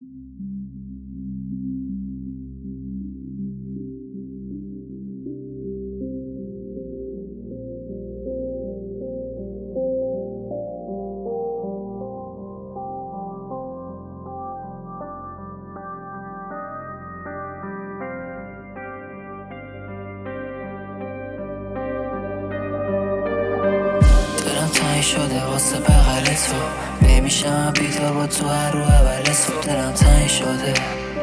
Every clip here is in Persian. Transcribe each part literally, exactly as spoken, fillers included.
تنگ شده واسه بغل تو، نمیشم بیدار با تو هر رو اول صبح. دلم تنگ شده،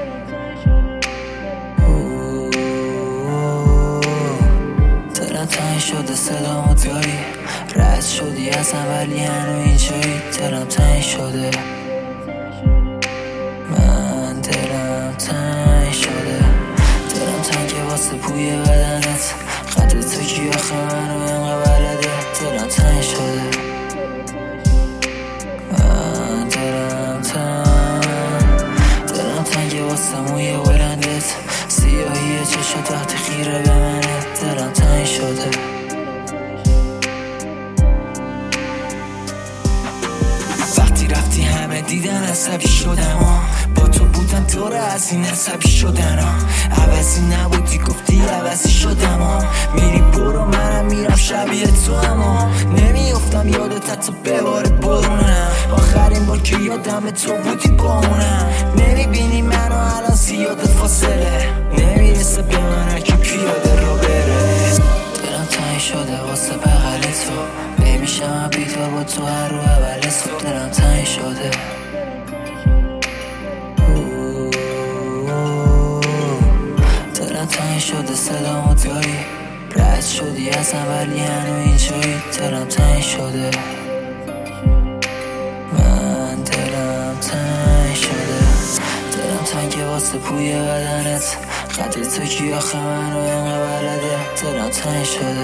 دلم تنگ شده صدامو داری، رد شدی ازم ولی هنو اینجایی. دلم تنگ شده، من دلم تنگ شده، دلم تنگه واسه بوی بدنت، قدر تو کی آخه منو اینقدر بلده. دلم تنگ شده، من دلم تنگ، دلم تنگه واسه موی بلندت، سیاهی چشم تحت خیره به منه. دلم تنگ شده، وقتی رفتی همه دیدن عصبی شدم ها، با تو بودم دوره از این عصبی شدن ها، عوضی نبودی گفتی عوضی شدم ها، میری برو منم میرم شبیه تو اما نمیافتم یادت حتی به بار برونم، آخرین بار که یادم تو بودی با اونم، نمیبینی منو الان زیاده فاصله، نمیرسه به من هرکی پیاده رو بره. دلم تنگ شده واسه بغل تو، نمیشم بیدار با تو هر رو اول صبح. دلم تنگ شده، دلم تنگ شده صدامو داری، رد شدی ازم ولی هنو اینجایی. دلم تنگ شده، من دلم تنگ شده، دلم تنگه واسه بوی بدنت، قدر تو کی آخه منو اینقدر بلده. دلم تنگ شده،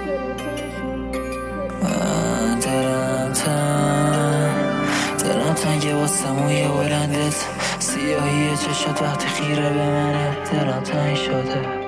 من دلم تنگ، دلم تنگه واسه موی بلندت، سیاهی چشم تحت خیره به منه. دلم تنگ شده.